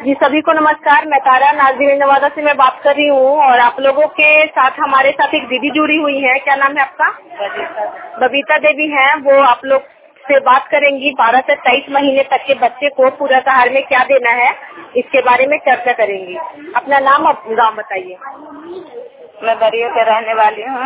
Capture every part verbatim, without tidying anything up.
जी सभी को नमस्कार। मैं तारा नाज़रीन नवादा से मैं बात कर रही हूँ और आप लोगों के साथ हमारे साथ एक दीदी जुड़ी हुई है। क्या नाम है आपका? बबीता बबीता देवी हैं। वो आप लोग से बात करेंगी बारह से तेईस महीने तक के बच्चे को पूरक आहार में क्या देना है, इसके बारे में चर्चा करेंगी। अपना नाम और गाँव बताइए। मैं बरियो के रहने वाली हूँ।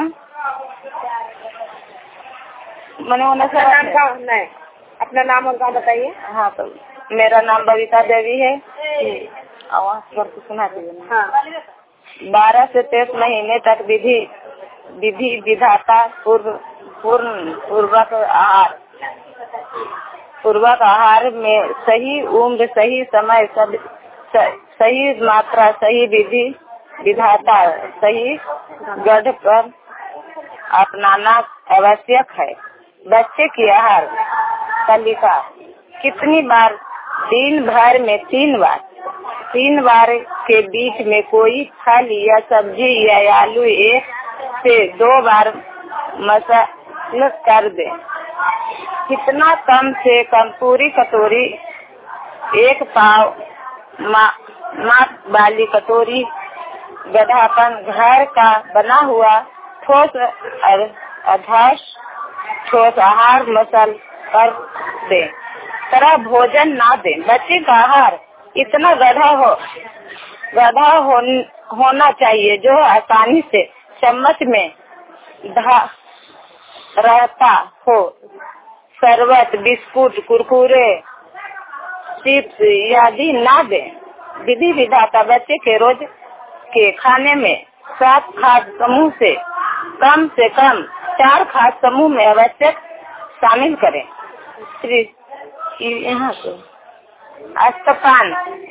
मैंने अपना नाम गाँव नहीं, अपना नाम और गाँव बताइए। हाँ तो मेरा नाम बबीता देवी है। आवाज पर सुना दीजिए। हाँ। बारह से तेईस महीने तक विधि विधि विधाता पूर्व पूर्ण पूर्वक आहार पूर्वक आहार में सही उम्र, सही समय, सब सही मात्रा, सही विधि विधाता, सही गढ़ पर अपनाना आवश्यक है। बच्चे की आहार तालिका कितनी बार? दिन भर में तीन बार। तीन बार के बीच में कोई फल या सब्जी या आलू एक से दो बार मसल कर दे। कितना? कम से कम पूरी कटोरी, एक पाव माप वाली कटोरी गढ़ापन घर का बना हुआ ठोस अधाश ठोस आहार मसल कर दे। तरह भोजन ना दे। बच्चे का आहार इतना गढ़ा हो गढ़ा हो, होना चाहिए जो आसानी से चम्मच में धा रहता हो। शरबत, बिस्कुट, कुरकुरे, चिप्स आदि ना दे। विधि विधाता बच्चे के रोज के खाने में सात खाद्य समूह से कम से कम चार खाद्य समूह में आवश्यक शामिल करें। श्री यहाँ से स्तनपान